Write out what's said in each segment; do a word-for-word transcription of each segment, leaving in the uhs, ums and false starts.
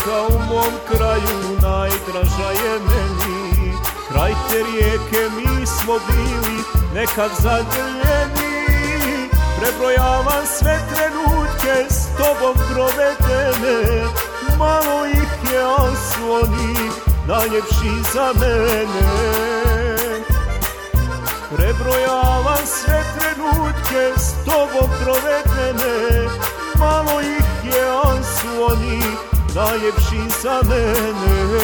rijeka u mom kraju najdraža je meni. Kraj te rijeke mi smo bili nekad zagrljeni. Prebrojavam sve trenutke s tobom provedene. Malo ih je, al su oni najljepši za mene. Prebrojavam sve trenutke s tobom provedene. Malo ih je, al su oni najljepši za mene.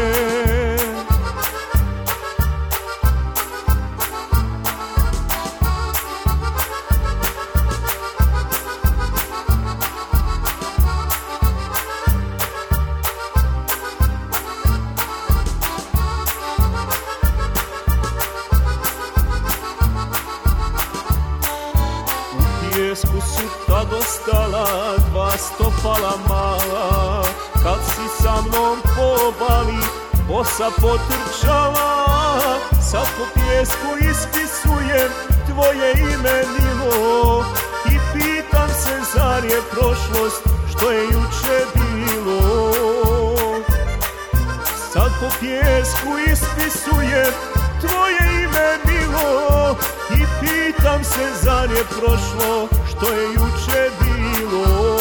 U pijesku su tad ostala dva stopala mala. Kad si sa mnom po obali bosa potrčala. Sad po pijesku ispisujem tvoje ime milo. I pitam se zar je prošlost što je juče bilo. Sad po pijesku ispisujem tvoje ime milo. I pitam se zar je prošlo što je juče bilo.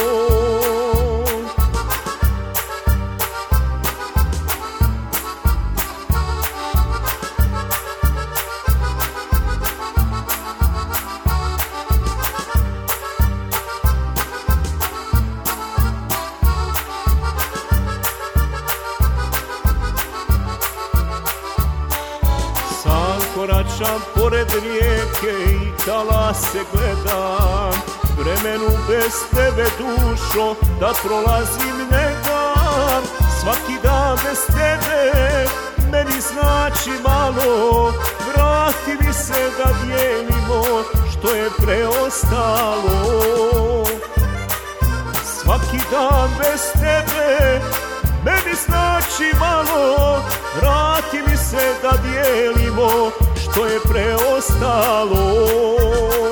Koračam pored rijeke i talase gledam. Vremenu bez tebe dušo da prolazim ne dam. Svaki dan bez tebe meni znači malo. Vrati mi se da dijelimo što je preostalo. Svaki dan bez tebe meni znači malo. Vrati mi se da dijelimo što je preostalo.